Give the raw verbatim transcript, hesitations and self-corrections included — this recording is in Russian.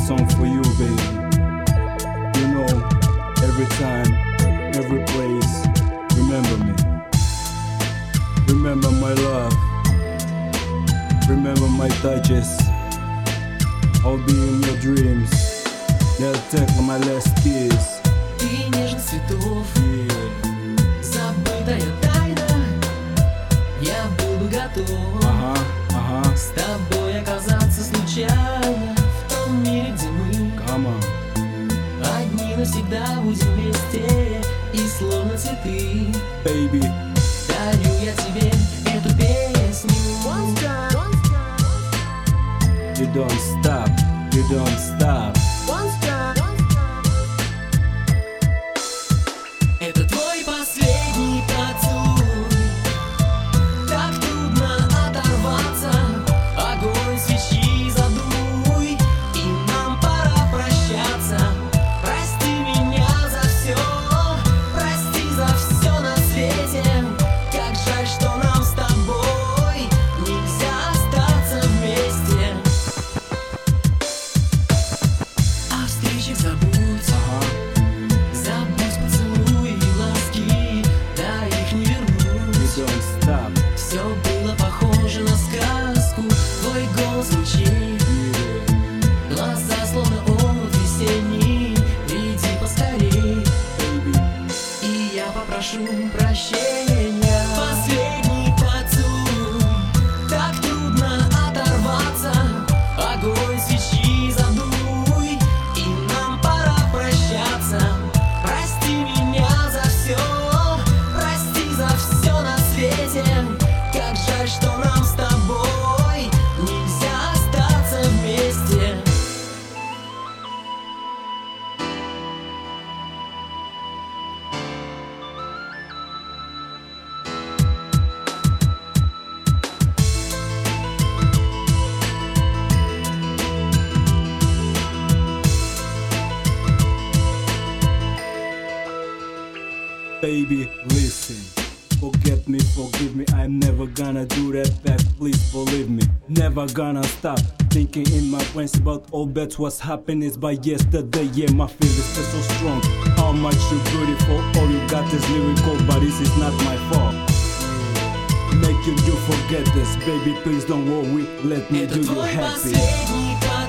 song for you, baby. You know, every time, every place, remember me. Remember my love. Remember my touches. I'll be in your dreams. They'll take my last kiss. Ты нежность цветов, Yeah. забытая тайна. Я буду готов Ага, ага. с тобой оказаться случайно в том мире, где мы Come on, одни навсегда будем вместе. И словно цветы baby. дарю я тебе эту песню. You don't stop, you don't stop. Это твой последний поцелуй. Так трудно оторваться. Огонь свечи задуй, и нам пора прощаться. Прости меня за все, прости за все на свете. Как жаль, что нам с тобой нельзя остаться вместе. О встречах забудь. Забудь поцелуи и ласки, да их не вернуть. You don't stop. Все было похоже на сказку. Твой голос звучит, Yeah, глаза словно омут весенний. Приди поскорей, baby. и я попрошу прощения. Последний поцелуй. Так трудно оторваться. Огонь свечи задуй, и нам пора прощаться. Прости меня за все, прости за все на свете. Как жаль, что нам с тобой нельзя остаться вместе. Baby, listen. Forget me, forgive me. I'm never gonna do that back. Please believe me. Never gonna stop thinking in my brains about all that's what's happened is by yesterday. Yeah, my feelings are so strong. How much you beautiful. All you got is lyrical, but this is not my fault. Make you do forget this, baby. Please don't worry. Let me Это do you твой happy. последний поцелуй.